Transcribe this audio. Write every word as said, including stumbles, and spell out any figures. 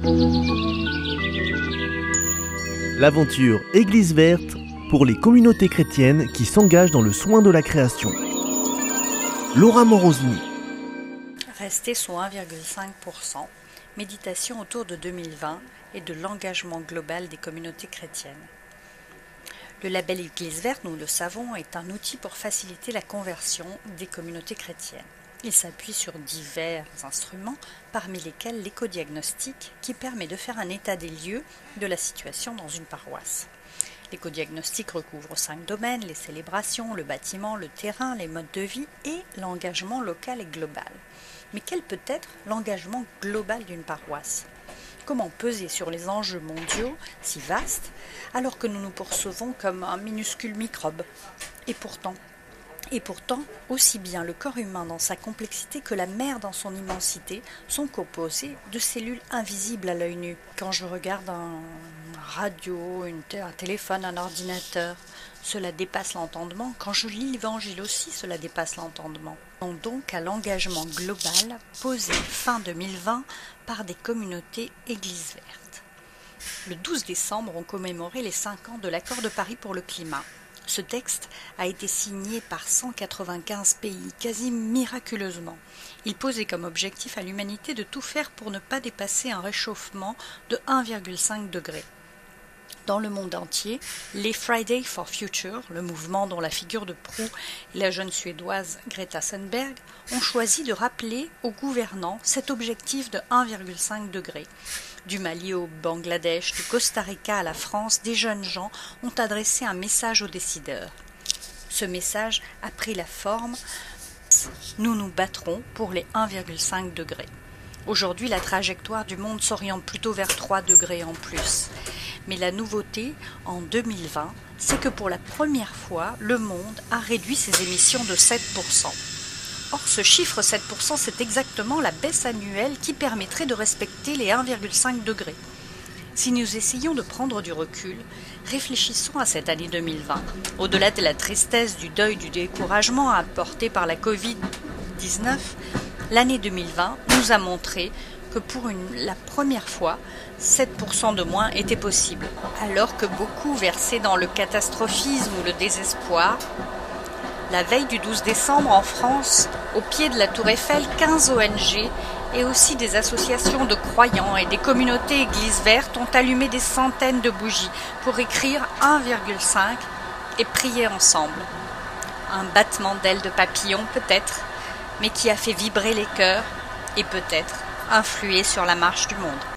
L'aventure Église verte pour les communautés chrétiennes qui s'engagent dans le soin de la création. Laura Morosini. Rester sous un virgule cinq pour cent, méditation autour de deux mille vingt et de l'engagement global des communautés chrétiennes. Le label Église verte, nous le savons, est un outil pour faciliter la conversion des communautés chrétiennes. Il s'appuie sur divers instruments, parmi lesquels l'écodiagnostic, qui permet de faire un état des lieux de la situation dans une paroisse. L'écodiagnostic recouvre cinq domaines: les célébrations, le bâtiment, le terrain, les modes de vie et l'engagement local et global. Mais quel peut être l'engagement global d'une paroisse ? Comment peser sur les enjeux mondiaux si vastes, alors que nous nous percevons comme un minuscule microbe ? Et pourtant, et pourtant, aussi bien le corps humain dans sa complexité que la mer dans son immensité sont composés de cellules invisibles à l'œil nu. Quand je regarde un radio, une t- un téléphone, un ordinateur, cela dépasse l'entendement. Quand je lis l'Évangile aussi, cela dépasse l'entendement. Donc à l'engagement global posé fin deux mille vingt par des communautés Église verte. Le douze décembre, on commémorait les cinq ans de l'accord de Paris pour le climat. Ce texte a été signé par cent quatre-vingt-quinze pays, quasi miraculeusement. Il posait comme objectif à l'humanité de tout faire pour ne pas dépasser un réchauffement de un virgule cinq degré. Dans le monde entier, les Fridays for Future, le mouvement dont la figure de proue est la jeune Suédoise Greta Thunberg, ont choisi de rappeler aux gouvernants cet objectif de un virgule cinq degré. Du Mali au Bangladesh, du Costa Rica à la France, des jeunes gens ont adressé un message aux décideurs. Ce message a pris la forme « Nous nous battrons pour les un virgule cinq degrés ». Aujourd'hui, la trajectoire du monde s'oriente plutôt vers trois degrés en plus. Mais la nouveauté, en deux mille vingt, c'est que pour la première fois, le monde a réduit ses émissions de sept pour cent. Or, ce chiffre sept pour cent, c'est exactement la baisse annuelle qui permettrait de respecter les un virgule cinq degrés. Si nous essayons de prendre du recul, réfléchissons à cette année deux mille vingt. Au-delà de la tristesse, du deuil, du découragement apporté par la covid dix-neuf, l'année deux mille vingt nous a montré que pour une, la première fois, sept pour cent de moins était possible. Alors que beaucoup versaient dans le catastrophisme ou le désespoir, la veille du douze décembre en France, au pied de la Tour Eiffel, quinze O N G et aussi des associations de croyants et des communautés Églises vertes ont allumé des centaines de bougies pour écrire un virgule cinq et prier ensemble. Un battement d'ailes de papillon peut-être, mais qui a fait vibrer les cœurs et peut-être influer sur la marche du monde.